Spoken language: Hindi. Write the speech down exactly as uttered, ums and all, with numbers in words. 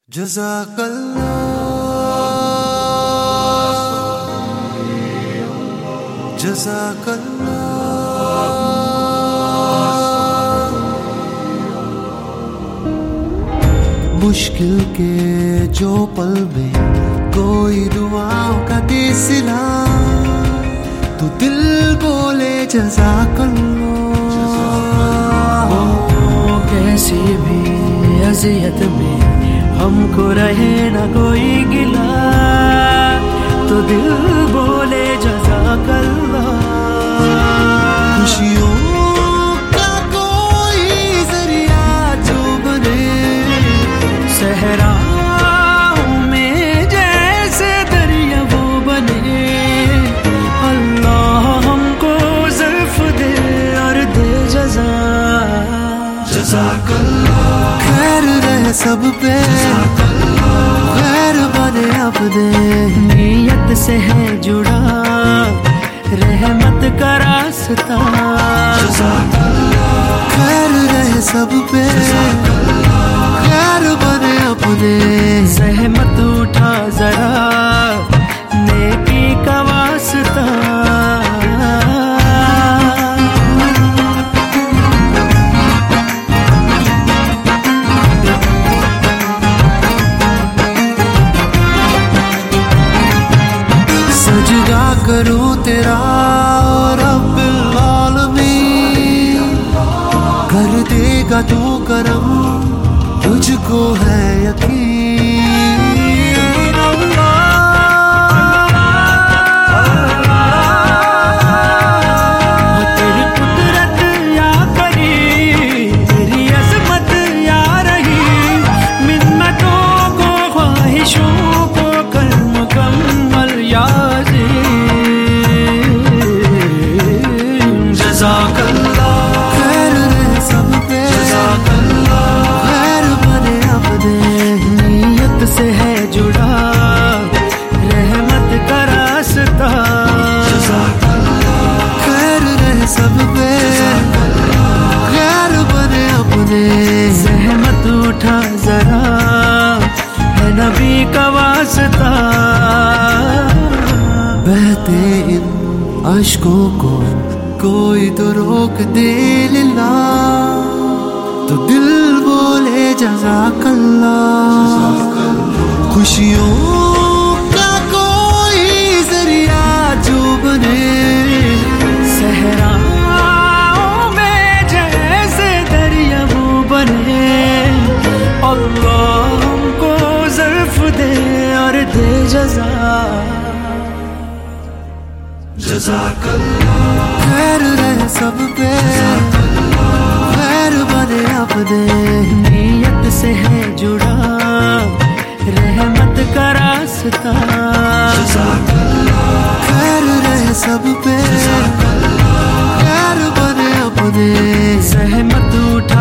जज़ाकल्लाह जज़ाकल्लाह। मुश्किल के जो पल में कोई दुआओं का दे सिला, तो दिल बोले जज़ाकल्लाह। कैसी भी अज़ियत में हमको रहे न कोई गिला, तो दिल बोले जज़ाकल्लाह। खुशियों का कोई जरिया जो बने, सहराओं में जैसे दरिया वो बने। अल्लाह हमको ज़र्फ दे और दे जज़ा। जज़ाकल्लाह। खैर रहे सब पे, खैर बने अपने। नीयत से है जुड़ा रहमत का रास्ता। जज़ाकल्लाह। खैर रहे सब पे, खैर बने अपने। सहमत उठा जरा नेकी का वास्ता। सजदा करूं तेरा रब्बिल आलमीन, कर देगा तू करम, तुझको है यकीन। तेरी कुदरत या करी, तेरी अज़मत या रही, मिन्नतों को ख्वाहिशों को कर मुकम्मल या जज़ाकल्लाह। खैर रहे सब पे, खैर बने अपने। नीयत से है जुड़ा रहमत का रास्ता। जज़ाकल्लाह। खैर रहे सब पे, खैर बने अपने। सहमत उठा जरा है नबी का वास्ता। बहते इन अश्कों को कोई तो रोक दे लिला, तो दिल बोले जज़ाकल्लाह। खुशियों का कोई जरिया जो बने, सहराओं में जैसे दरिया वो बने। अल्लाह हमको ज़र्फ दे और दे जज़ा। जज़ाकल्लाह। खैर रहे सब पे, खैर बने अपने। नीयत से है जुड़ा रहमत का रास्ता। जज़ाकल्लाह। खैर रहे सब पे, खैर बने अपने। सहमत उठा